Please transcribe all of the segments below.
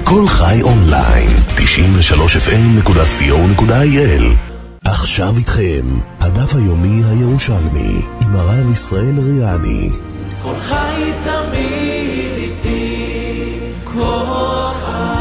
כל חי אונליין, 93fm.co.il. עכשיו איתכם, הדף היומי הירושלמי, עם הרב ישראל ריאני. כל חי תמיד איתי, כל חי.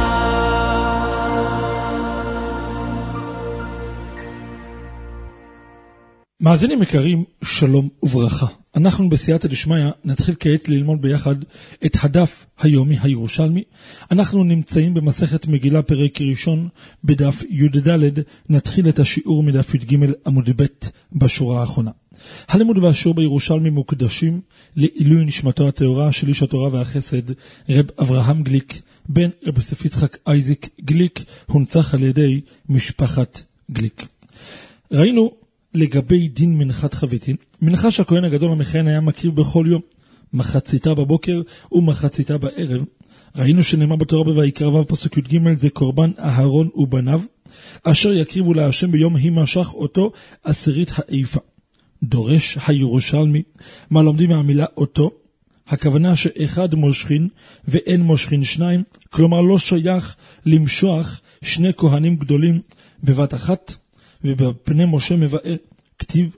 מאזינים יקרים, שלום וברכה. אנחנו בסייעתא דשמיא נתחיל כעת ללמוד ביחד את הדף היומי הירושלמי. אנחנו נמצאים במסכת מגילה פרק ראשון בדף י"ד. נתחיל את השיעור מדף י"ג עמוד ב' בשורה האחרונה. הלימוד והשיעור בירושלמי מוקדשים לעילוי נשמתו הטהורה של איש התורה והחסד רב אברהם גליק בן רב יוסף יצחק אייזיק גליק, הונצח על ידי משפחת גליק. ראינו לגבי דין מנחת חביתין, מנחה שהכהן הגדול המכהן היה מקריב בכל יום, מחציתה בבוקר ומחציתה בערב. ראינו שנאמר בתורה בויקרא ו' פסוק י"ג, זה קורבן אהרון ובניו, אשר יקריבו להשם ביום הימשך אותו עשירית האיפה. דורש הירושלמי, מה לומדים מהמילה אותו? הכוונה שאחד מושכין ואין מושכין שניים, כלומר לא שייך למשוח שני כהנים גדולים בבת אחת. ובפני משה מבאר כתיב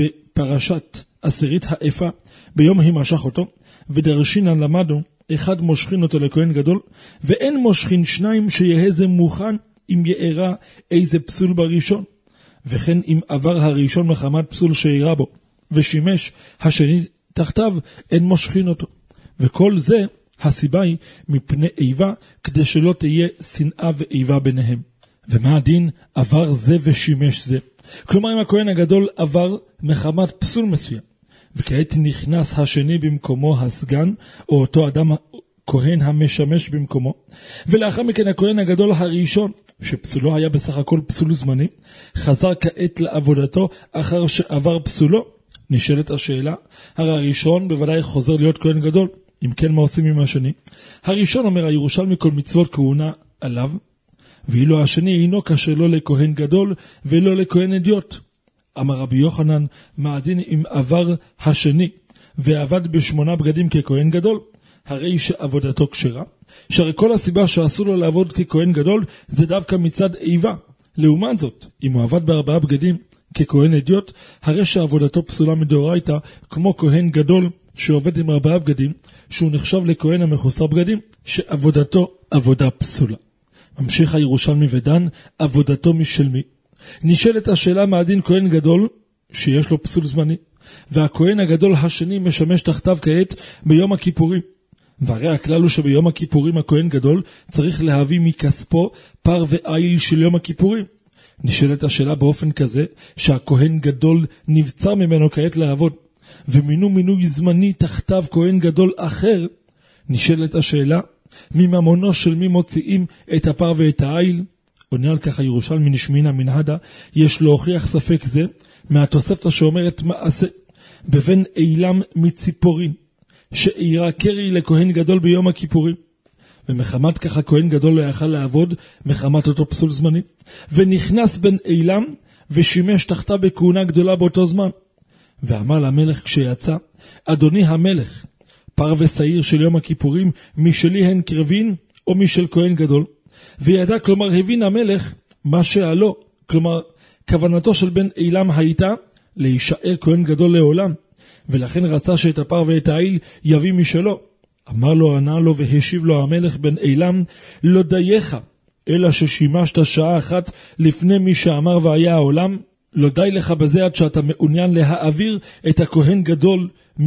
בפרשת עשירית האיפה ביום הימשך אותו, ודרשינן למדנו אחד מושכין אותו לכהן גדול ואין מושכין שניים, שיהיה זה מוכן אם יארע איזה פסול בראשון, וכן אם עבר הראשון מחמת פסול שאירע בו ושימש השני תחתיו, אין מושכין אותו. וכל זה הסיבה היא מפני איבה, כדי שלא תהיה שנאה ואיבה ביניהם. ומה הדין עבר זה ושימש זה? כלומר, אם הכהן הגדול עבר מחמת פסול מסוים, וכעת נכנס השני במקומו הסגן, או אותו אדם כהן המשמש במקומו, ולאחר מכן הכהן הגדול הראשון, שפסולו היה בסך הכל פסול זמני, חזר כעת לעבודתו אחר שעבר פסולו, נשאלת השאלה, הרי הראשון בוודאי חוזר להיות כהן גדול, אם כן מה עושים עם השני? הראשון אומר הירושלמי כל מצוות כהונה עליו, ואילו השני אינו קשה לא לכהן גדול ולא לכהן אדיוט. אמר רבי יוחנן, מה הדין אם עבר השני ועבד ב8 בגדים ככהן גדול? הרי שעבודתו כשרה, שהרי כל הסיבה שעשו לו לעבוד ככהן גדול זה דווקא מצד איבה. לעומת זאת, אם הוא עבד ב4 בגדים ככהן אדיוט, הרי שעבודתו פסולה מדאורייתא, כמו כהן גדול שעובד עם 4 בגדים, שהוא נחשב לכהן המחוסר בגדים, שעבודתו עבודה פסולה. ממשיך הירושלמי ודן, עבודתו משל מי? נשאלת השאלה, מה הדין כהן גדול שיש לו פסול זמני, והכהן הגדול השני משמש תחתיו כעת ביום הכיפורים. והרי הכלל הוא שביום הכיפורים הכהן גדול צריך להביא מכספו פר ועיל של יום הכיפורים. נשאלת השאלה באופן כזה שהכהן גדול נבצר ממנו כעת לעבוד, ומינו מינוי זמני תחתיו כהן גדול אחר. נשאלת השאלה, מממונו של מי מוציאים את הפר ואת העיל? עונה על כך הירושלמי נשמינא מנהדה, יש להוכיח ספק זה מהתוספתא שאומרת מעשה בבן אילם מציפורין, שאירע קרי לכהן גדול ביום הכיפורים, ומחמת כך הכהן גדול לא יכל לעבוד מחמת אותו פסול זמני, ונכנס בן אילם ושימש תחתה בכהונה גדולה באותו זמן. ואמר למלך כשיצא, אדוני המלך, פר ושעיר של יום הכיפורים משלי הן קרבין או משל כהן גדול? וידע, כלומר הבין המלך מה שעלו, כלומר כוונתו של בן אילם הייתה להישאר כהן גדול לעולם, ולכן רצה שאת הפר ואת העיל יביא משלו. אמר לו, ענה לו והשיב לו המלך בן אילם, לא דייך אלא ששימשת שעה אחת לפני מי שאמר והיה העולם, לא די לך בזה עד שאתה מעוניין להעביר את הכהן גדול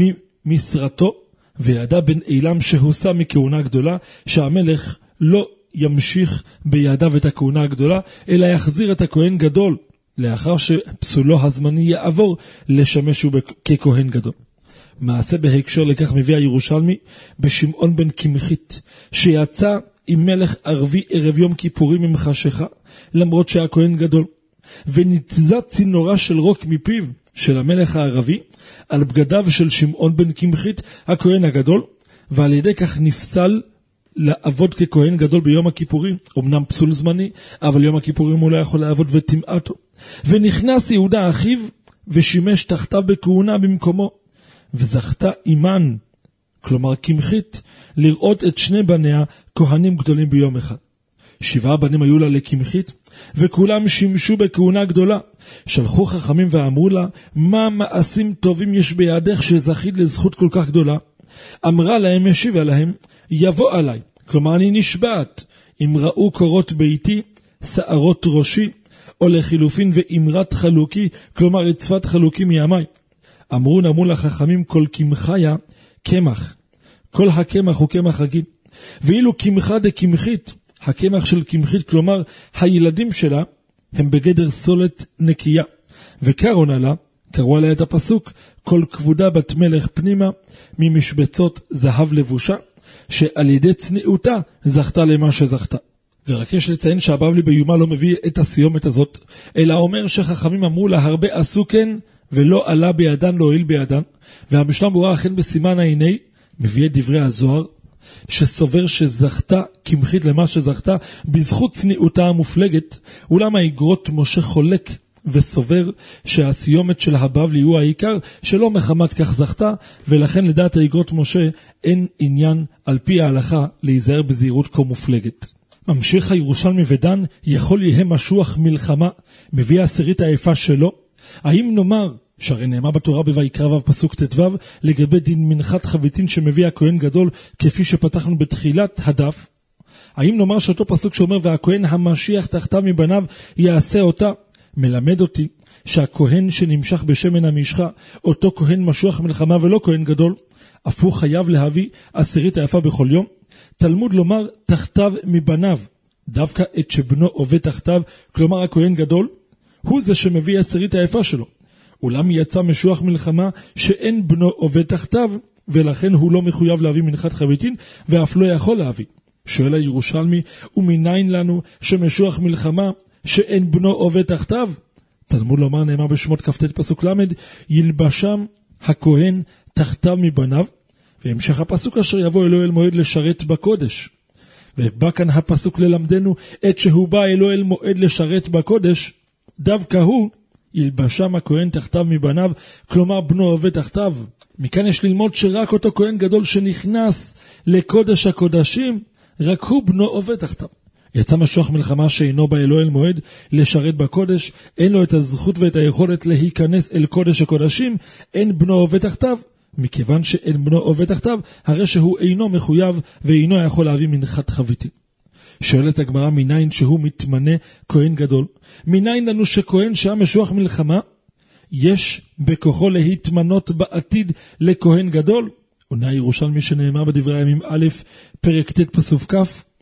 ממשרתו? וידע בן אילם שהוסע מכהונה גדולה, שהמלך לא ימשיך בידיו את הכהונה הגדולה, אלא יחזיר את הכהן גדול, לאחר שפסולו הזמני יעבור לשמש ככהן גדול. מעשה בהקשר לכך מביא הירושלמי בשמעון בן קמחית, שיצא עם מלך ערבי ערב יום כיפורים עם חשיכה, למרות שהיה כהן גדול, ונתזה צינורה של רוק מפיו של המלך הערבי על בגדיו של שמעון בן קמחית הכהן הגדול, ועל ידי כך נפסל לעבוד ככהן גדול ביום הכיפורים. אמנם פסול זמני, אבל יום הכיפורים הוא לא יכול לעבוד וטמאתו. ונכנס יהודה אחיו ושימש תחתיו בכהונה במקומו, וזכתה אימן כלומר קמחית, לראות את שני בניה כהנים גדולים ביום אחד. 7 בנים היו לה לקמחית, וכולם שימשו בכהונה גדולה. שלחו חכמים ואמרו לה, מה מעשים טובים יש בידך שזכית לזכות כל כך גדולה? אמרה להם, השיבה להם, יבוא עליי, כלומר אני נשבעת, אם ראו קורות ביתי, שערות ראשי, או לחילופין ואמרת חלוקי, רצפת רצפת חלוקי מימי. אמרו לחכמים, כל קמחיה קמח, כל הקמח הוא קמח רגיל, ואילו קמחה דקמחית, הקמח של קמחית, כלומר הילדים שלה, הם בגדר סולת נקייה. וקראו לה את הפסוק, כל כבודה בת מלך פנימה, ממשבצות זהב לבושה, שעל ידי צניעותה זכתה למה שזכתה. ורק יש לציין שהבבלי ביומה לא מביא את הסיומת הזאת, אלא אומר שחכמים אמרו לה, הרבה עשו כן, ולא עלה בידן, לא הועיל בידן. והמשנה ברורה אכן בסימן העיני, מביא את דברי הזוהר, שסובר שזכתה קמחית למה שזכתה בזכות צניעותה המופלגת. אולם האגרות משה חולק וסובר שהסיומת של הבבלי הוא העיקר, שלא מחמת כך זכתה, ולכן לדעת האגרות משה אין עניין על פי ההלכה להיזהר בזהירות כה מופלגת. ממשיך הירושלמי ודן, יכול יהיה משוח מלחמה, מביא העשירית היפה שלו. האם נאמר, שהרי נאמר בתורה בויקרא פסוק ט"ו, לגבי דין מנחת חביתין שמביא הכהן גדול, כפי שפתחנו בתחילת הדף, האם נאמר שאותו פסוק שאומר, והכהן המשיח תחתיו מבניו יעשה אותה, מלמד אותי שהכהן שנמשך בשמן המשחה, אותו כהן משוח מלחמה ולא כהן גדול, אף הוא חייב להביא עשירית היפה בכל יום. תלמוד לומר תחתיו מבניו, דווקא את שבנו עובד תחתיו, כלומר הכהן גדול, הוא זה שמביא עשירית היפה שלו. אולם יצא משוח מלחמה שאין בנו עובד תחתיו, ולכן הוא לא מחויב להביא מנחת חביתין, ואף לא יכול להביא. שואל הירושלמי, ומניין לנו שמשוח מלחמה שאין בנו עובד תחתיו? תלמוד לומר נאמר בשמות כ"ט פסוק למד, ילבשם הכהן תחתיו מבניו, והמשך הפסוק אשר יבוא אלוהל מועד לשרת בקודש. ובא כאן הפסוק ללמדנו, את שהוא בא אלוהל מועד לשרת בקודש, דווקא הוא ילבשם הכהן תחתיו מבניו, כלומר בנו עובד תחתיו. מכאן יש ללמוד שרק אותו כהן גדול שנכנס לקודש הקודשים, רק הוא בנו עובד תחתיו. יצא משוח מלחמה שאינו בא אלוהל מועד לשרת בקודש, אין לו את הזכות ואת היכולת להיכנס אל קודש הקודשים, אין בנו עובד תחתיו. מכיוון שאין בנו עובד תחתיו, הרי שהוא אינו מחויב ואינו יכול להביא מנחת חביתין. שואלת הגמרא, מניין שהוא מתמנה כהן גדול? מניין לנו שכהן שהיה משוח מלחמה, יש בכוחו להתמנות בעתיד לכהן גדול? עונה הירושלמי שנאמר בדברי הימים א', פרק ט' פסוק כ',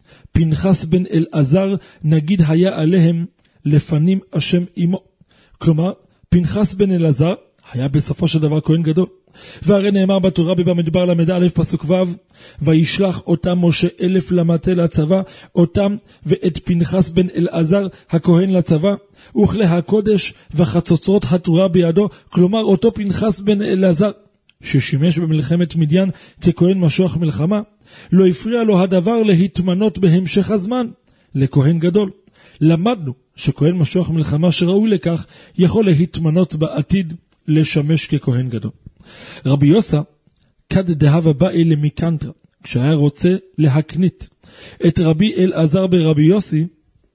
פנחס בן אלעזר נגיד היה עליהם לפנים השם עמו. כלומר, פנחס בן אלעזר היה בסופו של דבר כהן גדול. והרי נאמר בתורה במדבר למ"א פסוק ו', וישלח אותם משה 1000 למטה לצבא, אותם ואת פנחס בן אלעזר הכהן לצבא, וכלי הקודש וחצוצרות התורה בידו, כלומר אותו פנחס בן אלעזר ששימש במלחמת מדיין ככהן משוח מלחמה, לא הפריע לו הדבר להתמנות בהמשך הזמן לכהן גדול. למדנו שכהן משוח מלחמה שראוי לכך יכול להתמנות בעתיד לשמש ככהן גדול. רבי יוסי כד דהבה באי למיקנטרה, כשהיה רוצה להקנית את רבי אלעזר ברבי יוסי,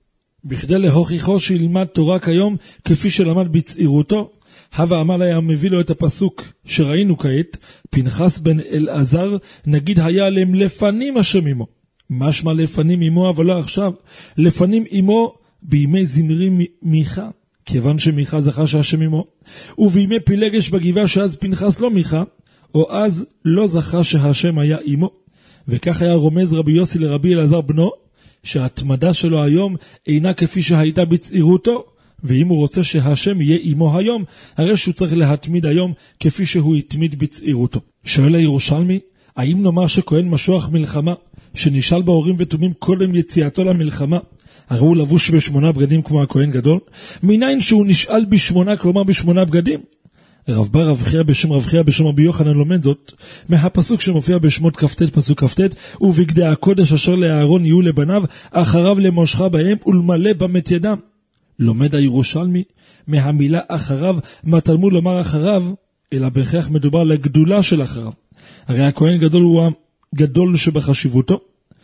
בכדי להוכיחו שילמד תורה כיום כפי שלמד בצעירותו, הווה אמר היה מביא לו את הפסוק שראינו כעת, פנחס בן אלעזר נגיד היה להם לפנים השם עמו. משמע לפנים עמו, אבל לא עכשיו, לפנים עמו בימי זמרי מיכה, כיוון שמיכה זכה שהשם עמו, ובימי פילגש בגבעה שאז פנחס לא מיכה, או אז לא זכה שהשם היה עמו. וכך היה רומז רבי יוסי לרבי אלעזר בנו, שההתמדה שלו היום אינה כפי שהייתה בצעירותו, ואם הוא רוצה שהשם יהיה עמו היום, הרי שהוא צריך להתמיד היום כפי שהוא התמיד בצעירותו. שואל הירושלמי, האם נאמר שכהן משוח מלחמה, שנשאל בהורים ותומים קודם יציאתו למלחמה, הרי הוא לבוש ב8 בגדים כמו הכהן גדול? מניין שהוא נשאל ב8, כלומר ב8 בגדים? רב בר רב חייא בשם רב חייא בשם רבי יוחנן לומד זאת מהפסוק שמופיע בשמות כ"ט פסוק כ"ט, ובגדי הקודש אשר לאהרון יהיו לבניו, אחריו למושך בהם ולמלא במת ידם. לומד הירושלמי מהמילה אחריו, מה תלמוד לומר אחריו, אלא בהכרח מדובר לגדולה של אחריו. הרי הכהן גדול הוא הגדול שבחשיבותו,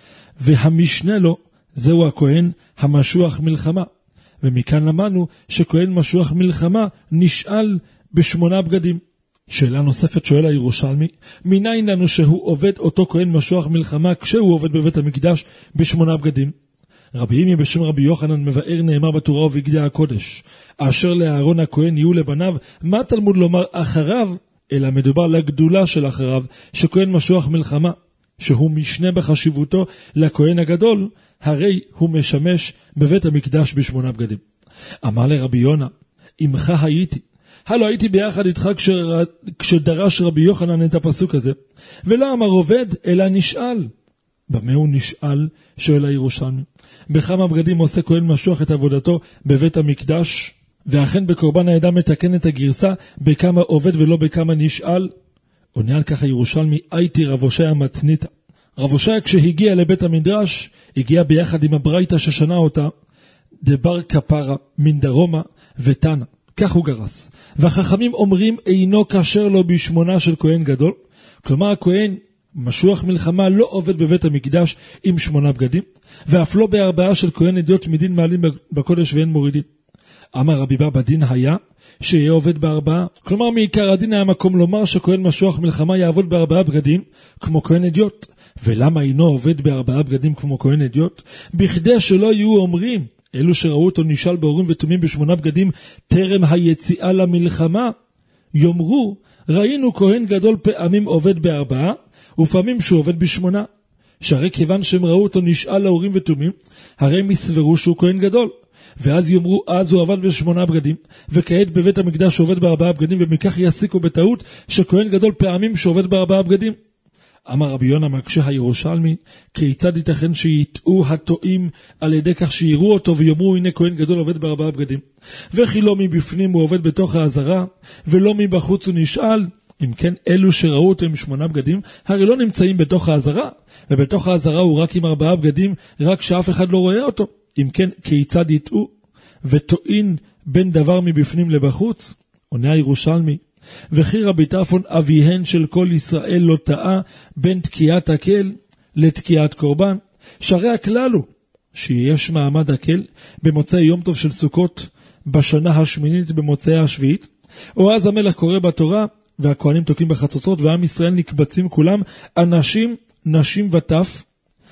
והמשנה לו זהו הכהן המשוח מלחמה. ומכאן למדנו שכהן משוח מלחמה נשאל ב8 בגדים. שאלה נוספת שואל הירושלמי, מניין לנו שהוא עובד אותו כהן משוח מלחמה כשהוא עובד בבית המקדש ב8 בגדים? רבי ימי בשם רבי יוחנן מבאר נאמר בתורה ובבגדי הקודש, אשר לאהרון הכהן יהיו לבניו, מה תלמוד לומר אחריו? אלא מדובר לגדולה של אחריו, שכהן משוח מלחמה, שהוא משנה בחשיבותו לכהן הגדול, הרי הוא משמש בבית המקדש ב8 בגדים. אמר לרבי יונה, עמך הייתי, הלא הייתי ביחד איתך כשדרש רבי יוחנן את הפסוק הזה, ולא אמר עובד אלא נשאל. במה הוא נשאל? שואל הירושלמי. בכמה בגדים עושה כהן משוח את עבודתו בבית המקדש? ואכן בקורבן העדה מתקן את הגרסה בכמה עובד ולא בכמה נשאל? עונה על כך הירושלמי, הייתי רב הושע מתניתא. רב הושע כשהגיע לבית המדרש, הגיע ביחד עם הברייתא ששנה אותה, דבר כפרה מן דרומה ותנא. כך הוא גרס. והחכמים אומרים אינו כשר לו ב8 של כהן גדול. כלומר הכהן משוח מלחמה לא עובד בבית המקדש עם 8 בגדים, ואף לא ב4 של כהן אדיוט מדין מעלים בקודש ואין מורידים. אמר רבי בא בדין היה שיהיה עובד ב4. כלומר מעיקר הדין היה מקום לומר שכהן משוח מלחמה יעבוד ב4 בגדים כמו כהן אדיוט. ולמה אינו עובד ב4 בגדים כמו כהן אדיוט? בכדי שלא יהיו אומרים אלו שראו אותו נשאל באורים ותומים ב8 בגדים טרם היציאה למלחמה, יאמרו ראינו כהן גדול פעמים עובד ב4 ופעמים שהוא עובד ב8, שהרי כיוון שהם ראו אותו נשאל לאורים ותומים, הרי הם יסברו שהוא כהן גדול, ואז יאמרו אז הוא עבד ב8 בגדים, וכעת בבית המקדש הוא עובד ב4 בגדים, ומכך יסיקו בטעות שכהן גדול פעמים שעובד ב4 בגדים. אמר רבי יונה מקשה הירושלמי, כיצד ייתכן שיטעו הטועים על ידי כך שיראו אותו ויאמרו הנה כהן גדול עובד ב4 בגדים, וכי לא מבפנים הוא עובד בתוך העזרה ולא מבחוץ הוא נשאל? אם כן אלו שראו אותו עם 8 בגדים הרי לא נמצאים בתוך העזרה, ובתוך העזרה הוא רק עם 4 בגדים, רק שאף אחד לא רואה אותו. אם כן כיצד יטעו וטועין בין דבר מבפנים לבחוץ? עונה הירושלמי, וכי רבי טרפון אביהן של כל ישראל לא טעה בין תקיעת הקל לתקיעת קורבן, שהרי הכלל הוא שיש מעמד הקל במוצאי יום טוב של סוכות בשנה השמינית במוצאי השביעית, או אז המלך קורא בתורה והכהנים תוקעים בחצוצרות ועם ישראל נקבצים כולם, אנשים נשים וטף,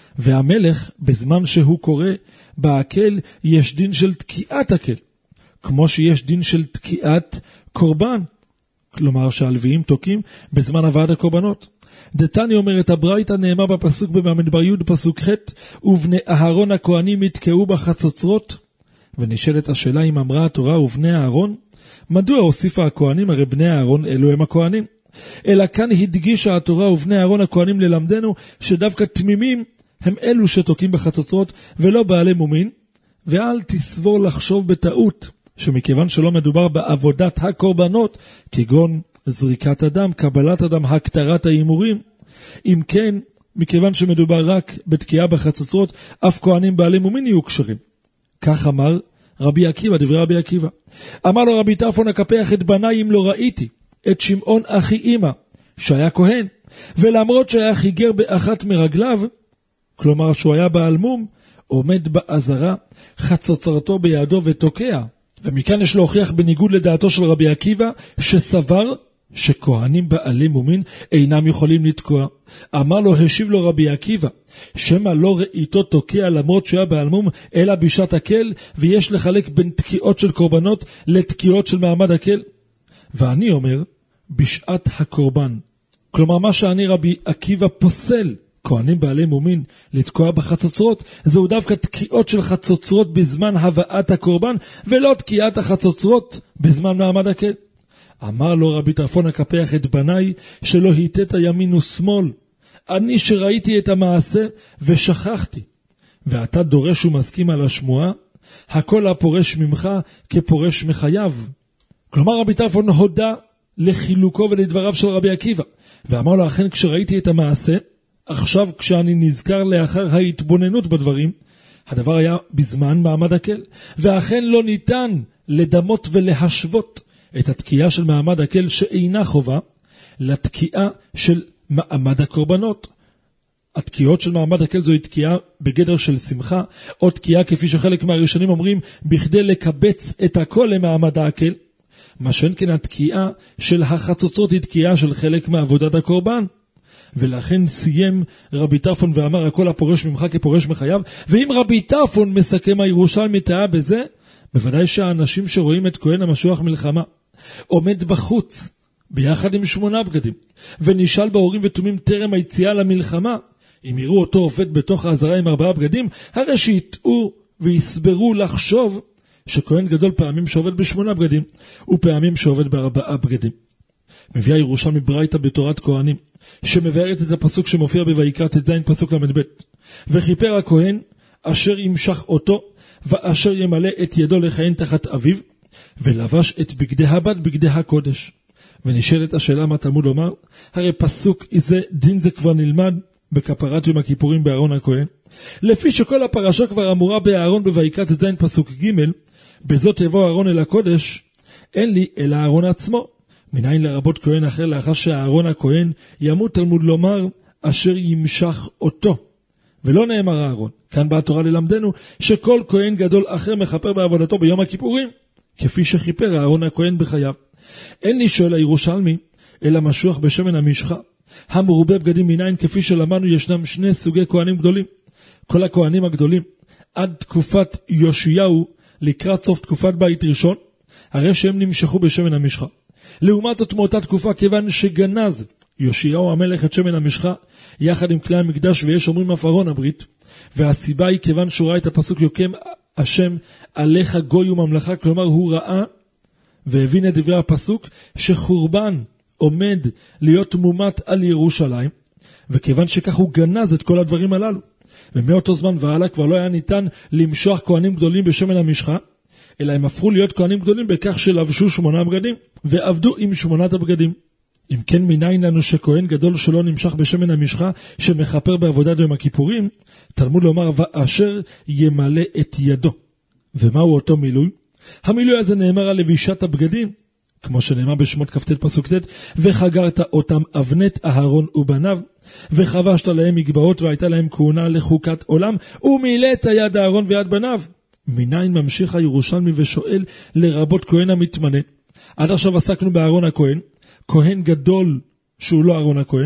והמלך בזמן שהוא קורא בהקל יש דין של תקיעת הקל כמו שיש דין של תקיעת קורבן, כלומר שהלוויים תוקים בזמן הבאת הקורבנות. דתני אומרת הברייתא נאמר בפסוק במדבר י' פסוק ח' ובני אהרון הכהנים יתקעו בחצוצרות. ונשאלת השאלה אם אמרה התורה ובני אהרון, מדוע הוסיפה הכהנים? הרי בני אהרון אלו הם הכהנים. אלא כאן הדגישה התורה ובני אהרון הכהנים ללמדנו שדווקא תמימים הם אלו שתוקים בחצוצרות ולא בעלי מומין. ואל תסבור לחשוב בטעות שמכיוון שלא מדובר בעבודת הקורבנות, כגון זריקת הדם, קבלת הדם, הקטרת האימורים, אם כן, מכיוון שמדובר רק בתקיעה בחצוצרות, אף כהנים בעלי מומין יהיו כשרים. כך אמר רבי עקיבא, דברי רבי עקיבא. אמר לו רבי טרפון הקפח את בניי אם לא ראיתי את שמעון אחי אמא, שהיה כהן, ולמרות שהיה חיגר באחת מרגליו, כלומר שהוא היה בעל מום, עומד בעזרה, חצוצרתו בידו ותוקע. ומכאן יש להוכיח בניגוד לדעתו של רבי עקיבא, שסבר שכהנים בעלי מומין אינם יכולים לתקוע. אמר לו, השיב לו רבי עקיבא, שמא לא ראיתו תוקע למרות שהיה בעל מום, אלא בשעת הקל, ויש לחלק בין תקיעות של קורבנות לתקיעות של מעמד הקל. ואני אומר, בשעת הקורבן. כלומר, מה שאני רבי עקיבא פוסל, כהנים בעלי מומין לתקוע בחצוצרות, זהו דווקא תקיעות של חצוצרות בזמן הבאת הקורבן, ולא תקיעת החצוצרות בזמן מעמד הקל. אמר לו רבי טרפון הקפח את בניי, שלא היטט ימין ושמאל. אני שראיתי את המעשה ושכחתי. ואתה דורש ומסכים על השמועה, הכל הפורש ממך כפורש מחייו. כלומר רבי טרפון הודה לחילוקו ולדבריו של רבי עקיבא, ואמר לו, אכן כשראיתי את המעשה, עכשיו כשאני נזכר לאחר ההתבוננות בדברים, הדבר היה בזמן מעמד הקל, ואכן לא ניתן לדמות ולהשוות את התקיעה של מעמד הקל שאינה חובה, לתקיעה של מעמד הקורבנות. התקיעות של מעמד הקל זו תקיעה בגדר של שמחה, או תקיעה כפי שחלק מהראשונים אומרים, בכדי לקבץ את הכל למעמד הקל. מה שאין כן התקיעה של החצוצות היא תקיעה של חלק מעבודת הקורבן. ולכן סיים רבי טרפון ואמר, הכל הפורש ממך כפורש מחייו. ואם רבי טרפון מסכם הירושלמי טעה בזה, בוודאי שהאנשים שרואים את כהן המשוח מלחמה עומד בחוץ ביחד עם 8 בגדים ונשאל בהורים ותומים טרם היציאה למלחמה, אם יראו אותו עובד בתוך העזרה עם 4 בגדים, הרי שיטעו ויסברו לחשוב שכהן גדול פעמים שעובד ב8 בגדים ופעמים שעובד ב4 בגדים. מביאה ירושלמי ברייתא בתורת כהנים שמבארת את הפסוק שמופיע בויקרא ט"ז פסוק ל"ב, וכיפר הכהן אשר ימשך אותו ואשר ימלא את ידו לכהן תחת אביו, ולבש את בגדי הבת בגדי הקודש. ונשאלת השאלה מה תלמוד לומר, הרי פסוק איזה דין זה כבר נלמד בכפרת יום הכיפורים באהרון הכהן, לפי שכל הפרשה כבר אמורה באהרון בויקרא ט"ז פסוק ג', בזאת יבוא אהרון אל הקודש, אין לי אלא אהרון עצמו. מניין לרבות כהן אחר לאחר שאהרון הכהן ימות, תלמוד לומר אשר ימשך אותו, ולא נאמר אהרון. כאן באה התורה ללמדנו שכל כהן גדול אחר מכפר בעבודתו ביום הכיפורים, כפי שכיפר אהרון הכהן בחייו. אין לי שואל הירושלמי אלא משוח בשמן המשחה המרובה בגדים, מניין כפי שלמדנו ישנם 2 סוגי כהנים גדולים. כל הכהנים הגדולים עד תקופת יאשיהו לקראת סוף תקופת בית ראשון, הרי שהם נמשכו בשמן המשחה. לעומת זאת מאותה תקופה, כיוון שגנז יאשיהו המלך את שמן המשחה יחד עם כלי המקדש, ויש אומרים אף ארון הברית, והסיבה היא כיוון שהוא ראה את הפסוק יוקם השם עליך גוי וממלכה, כלומר הוא ראה והבין את דברי הפסוק שחורבן עומד להיות מומת על ירושלים, וכיוון שכך הוא גנז את כל הדברים הללו. ומאותו זמן והלאה כבר לא היה ניתן למשוח כהנים גדולים בשמן המשחה, אלא הם הפכו להיות כהנים גדולים בכך שלבשו 8 בגדים ועבדו עם 8 הבגדים. אם כן, מניין לנו שכהן גדול שלא נמשך בשמן המשחה שמחפר בעבודת יום הכיפורים, תלמוד לומר ואשר ימלא את ידו. ומהו אותו מילוי? המילוי הזה נאמר על לבישת הבגדים, כמו שנאמר בשמות כ"ט פסוק ט', וחגרת אותם אבנת אהרון ובניו, וחבשת להם מגבעות והייתה להם כהונה לחוקת עולם, ומילאת יד אהרון ויד בניו. מניין ממשיך הירושלמי ושואל לרבות כהן המתמנה. עד עכשיו עסקנו באהרון הכהן, כהן גדול שהוא לא אהרון הכהן,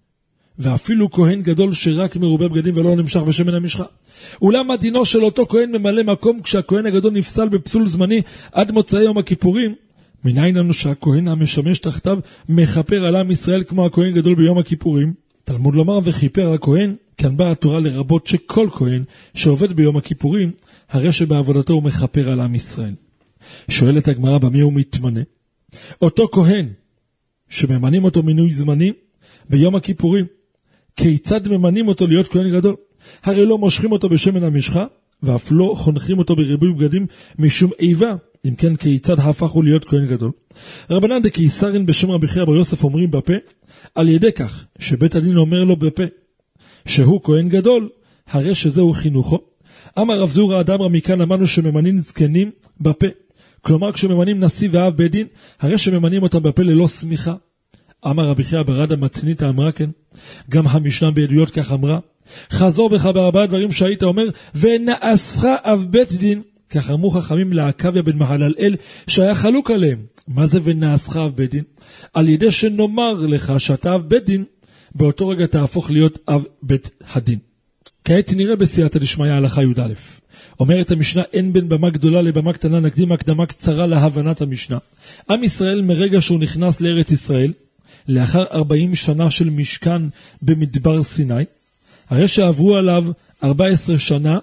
ואפילו כהן גדול שרק מרובה בגדים ולא נמשך בשמן המשחה. אולם הדינו של אותו כהן ממלא מקום כשהכהן הגדול נפסל בפסול זמני עד מוצאי יום הכיפורים, מניין לנו שהכהן המשמש תחתיו מחפר על עם ישראל כמו הכהן גדול ביום הכיפורים. תלמוד לומר וכיפר הכהן, כאן באה התורה לרבות שכל כהן שעובד ביום הכיפורים, הרי שבעבודתו הוא מחפר על עם ישראל. שואלת הגמרא במי הוא מתמנה? אותו כהן שממנים אותו מינוי זמני ביום הכיפורים, כיצד ממנים אותו להיות כהן גדול? הרי לא מושכים אותו בשמן המשחה, ואף לא חונכים אותו בריבוי בגדים משום איבה. אם כן, כיצד הפך הוא להיות כהן גדול? רבנן דקיסרין בשם רבי חייא בר יוסף אומרים בפה, על ידי כך שבית הדין אומר לו בפה שהוא כהן גדול, הרי שזהו חינוכו. אמר רב זורא אדמרא, מכאן למדנו שממנים זקנים בפה. כלומר, כשממנים נשיא ואב בית דין, הרי שממנים אותם בפה ללא סמיכה. אמר רבי חייא בר רדא מתנית אמרה כן. גם המשנה בעדויות כך אמרה, חזור בך ב4 דברים שהיית אומר, ונעשך אב בית דין, כך אמרו חכמים לעקביה בן מהללאל שהיה חלוק עליהם. מה זה ונעשך אב בית דין? על ידי שנאמר לך שאתה אב בית דין, באותו רגע תהפוך להיות אב בית הדין. כעת נראה בסייעתא דשמיא הלכה י"א. אומרת המשנה, אין בין במה גדולה לבמה קטנה, נקדים הקדמה קצרה להבנת המשנה. עם ישראל מרגע שהוא נכנס לארץ ישראל, לאחר 40 שנה של משכן במדבר סיני, הרי שעברו עליו 14 שנה,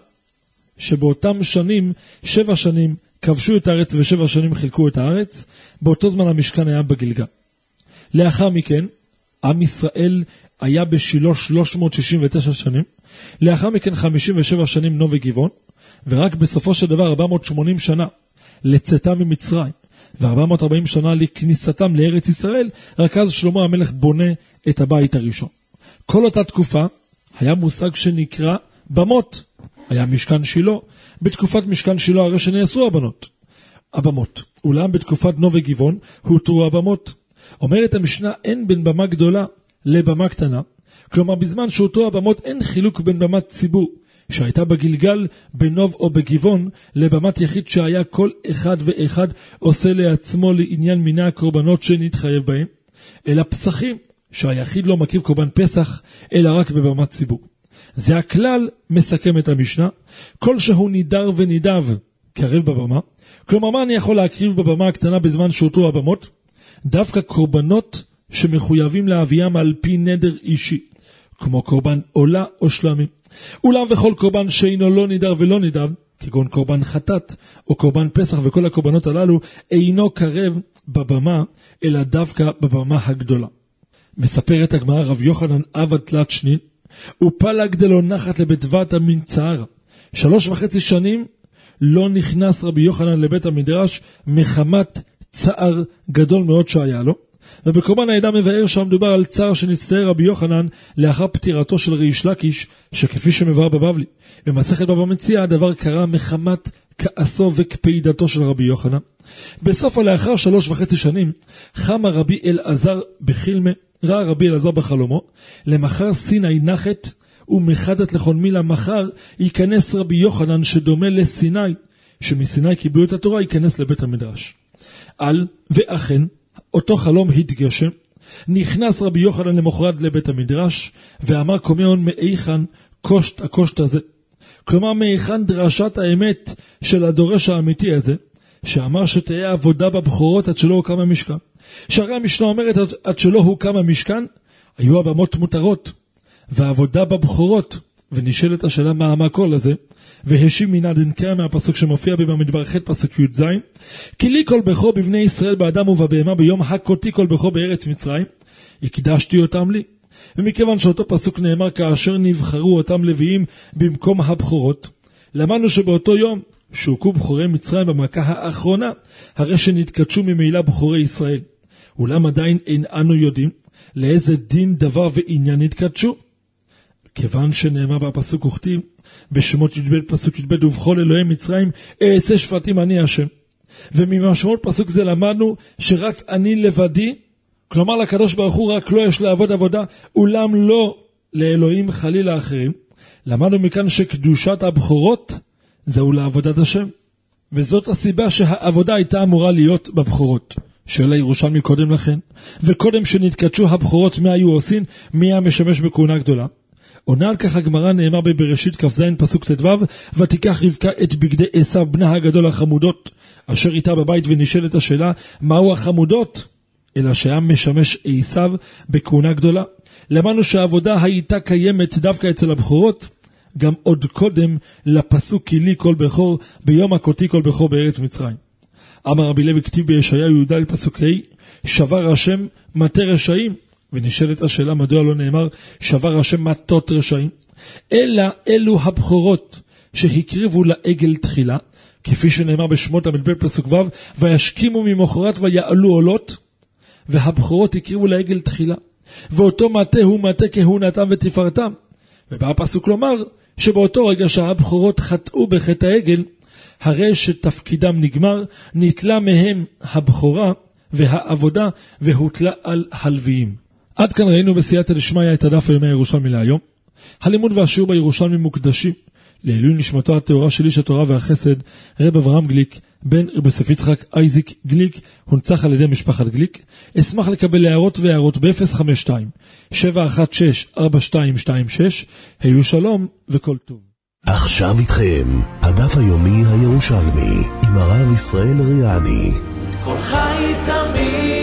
שבאותם שנים, 7 שנים כבשו את הארץ ו7 שנים חילקו את הארץ, באותו זמן המשכן היה בגלגל. לאחר מכן, עם ישראל היה בשילה 369 שנים, לאחר מכן 57 שנים נו וגבעון, ורק בסופו של דבר 480 שנה לצאתם ממצרים, ו440 שנה לכניסתם לארץ ישראל, רק אז שלמה המלך בונה את הבית הראשון. כל אותה תקופה היה מושג שנקרא במות, היה משכן שילה. בתקופת משכן שילה הרי שנאסרו הבמות, אולם בתקופת נו וגבעון הותרו הבמות. אומרת המשנה, אין בין במה גדולה לבמה קטנה, כלומר בזמן שאותו הבמות אין חילוק בין במת ציבור שהייתה בגלגל, בנוב או בגבעון, לבמת יחיד שהיה כל אחד ואחד עושה לעצמו לעניין מיני הקורבנות שנתחייב בהם, אלא פסחים שהיחיד לא מקיב קורבן פסח, אלא רק בבמת ציבור. זה הכלל מסכם את המשנה, כל שהוא נידר ונידב קרב בבמה, כלומר מה אני יכול להקריב בבמה הקטנה בזמן שאותו הבמות? דווקא קורבנות שמחויבים להביאם על פי נדר אישי, כמו קורבן עולה או שלמים. אולם וכל קורבן שאינו לא נידר ולא נידב, כגון קורבן חטאת או קורבן פסח וכל הקורבנות הללו, אינו קרב בבמה, אלא דווקא בבמה הגדולה. מספרת הגמרא רב יוחנן אב תלת שנין, ופלג דלא נחת לבית בת המנצער. 3.5 שנים לא נכנס רבי יוחנן לבית המדרש מחמת צער גדול מאוד שהיה לו. ובקורבן העדה מבאר שמדובר על צער שנצטער רבי יוחנן לאחר פטירתו של ריש לקיש, שכפי שמבאר בבבלי במסכת בבא מציעא, הדבר קרה מחמת כעסו וקפידתו של רבי יוחנן. בסוף לאחר 3.5 שנים חמה רבי אלעזר בחילמה, ראה רבי אלעזר בחלומו, למחר סיני נחת ומחדת לחונמי, למחר ייכנס רבי יוחנן שדומה לסיני, שמסיני קיבלו את התורה, ייכנס לבית המדרש. ואכן אותו חלום התגשם, נכנס רבי יוחנן למחרת לבית המדרש, ואמר קומיון מאיכן קושט הקושט הזה. כלומר מאיכן דרשת האמת של הדורש האמיתי הזה, שאמר שתהיה עבודה בבחורות עד שלא הוקם המשכן. שהרי המשנה אומרת עד שלא הוקם המשכן, היו הבמות מותרות, והעבודה בבחורות, ונשאלת השאלה מה המקור לזה, והשיב מן הדנקה מהפסוק שמופיע במדבר ח' פסוק י"ז, כי לי כל בכור בבני ישראל באדם ובבהמה ביום הכותי כל בכור בארץ מצרים, הקדשתי אותם לי. ומכיוון שאותו פסוק נאמר כאשר נבחרו אותם לוויים במקום הבכורות, למדנו שבאותו יום שהוכו בכורי מצרים במכה האחרונה, הרי שנתקדשו ממילא בכורי ישראל. אולם עדיין אין אנו יודעים לאיזה דין דבר ועניין נתקדשו. כיוון שנאמר בפסוק וכתיב בשמות י"ב פסוק י"ב, ובכל אלוהי מצרים אעשה שפטים אני השם. וממשמעות פסוק זה למדנו שרק אני לבדי, כלומר לקדוש ברוך הוא רק לא יש לעבוד עבודה, אולם לא לאלוהים חלילה אחרים. למדנו מכאן שקדושת הבכורות זהו לעבודת השם, וזאת הסיבה שהעבודה הייתה אמורה להיות בבכורות. שאלה ירושלמי קודם לכן, וקודם שנתקדשו הבכורות מה היו עושים, מי היה משמש בכהונה גדולה? עונה על כך הגמרא, נאמר בבראשית כ"ז פסוק ט"ו, ותיקח רבקה את בגדי עשיו בנה הגדול החמודות אשר איתה בבית, ונשאלת השאלה מהו החמודות? אלא שהיה משמש עשיו בכהונה גדולה. למדנו שהעבודה הייתה קיימת דווקא אצל הבכורות גם עוד קודם לפסוק כי לי כל בכור ביום הכותי כל בכור בארץ מצרים. אמר רבי לוי כתיב בישעיהו י"ד פסוק ה', שבר השם מטה רשעים. ונשאלת השאלה מדוע לא נאמר שבר השם מטות רשעים, אלא אלו הבכורות שהקריבו לעגל תחילה, כפי שנאמר בשמות ל"ב פסוק ו', וישכימו ממחרת ויעלו עולות, והבכורות הקריבו לעגל תחילה, ואותו מטה הוא מטה כהונתם ותפארתם. ובא הפסוק לומר שבאותו רגע שהבכורות חטאו בחטא העגל, הרי שתפקידם נגמר, נתלה מהם הבכורה והעבודה והוטלה על הלוויים. עד כאן ראינו בסייעתא דשמיא את הדף היומי הירושלמי להיום. הלימוד והשיעור בירושלמי מוקדשים לעילוי נשמתו הטהורה של איש התורה והחסד רב אברהם גליק בן רב יוסף יצחק אייזיק גליק, הונצח על ידי משפחת גליק. אשמח לקבל הערות והערות ב-052-716-4226. היו שלום וכל טוב. עכשיו איתכם הדף היומי הירושלמי עם הרב ישראל ריאני. כל חי תמיד